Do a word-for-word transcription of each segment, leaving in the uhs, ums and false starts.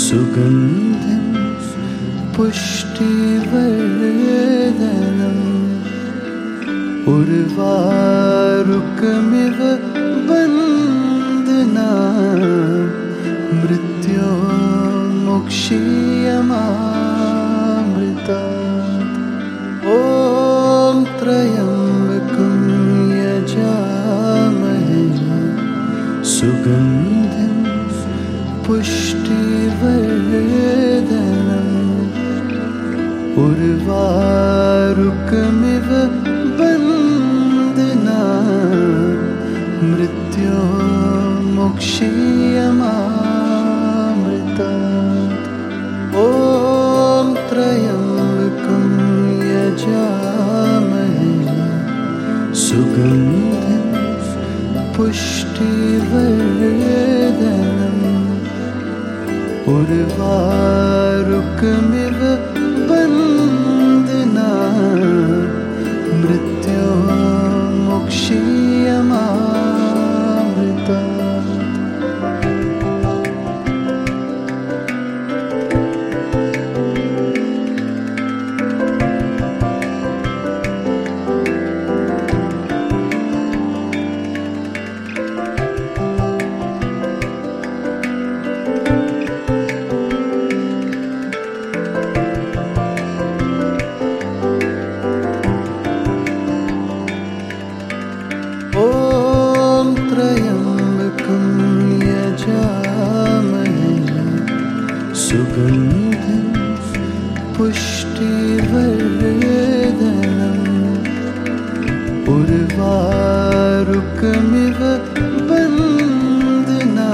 सुगन्धिं पुष्टिवर्धनम् उर्वारुकमिव बन्धना मृत्योर्मुक्षीयमामृतात्। ॐ त्र्यम्बकं यजामहे सुगन्धिं पुष्टिवर्धनम् उर्वारुकमिव बन्धना मृत्योर्मुक्षीयमामृतात्। ॐ त्र्यम्बकं यजामहे सुगन्धिं पुष्टिवर्धनम् उर्वारुकमिव बन्धना मृत्योर्मुक्षीयमामृतात्। ॐ त्र्यम्बकं यजामहे सुगन्धिं पुष्टिवर्धनम् उर्वारुकमिव बन्धना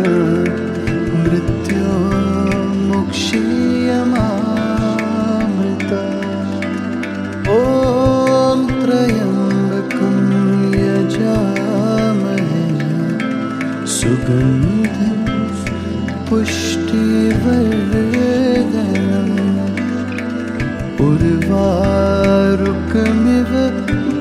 मृत्योर्मुक्षीयमामृतात्। ॐ त्र्यम्बकं यजामहे सुगन्धिं पुष्टिवर्धनम् उर्वारुकमिव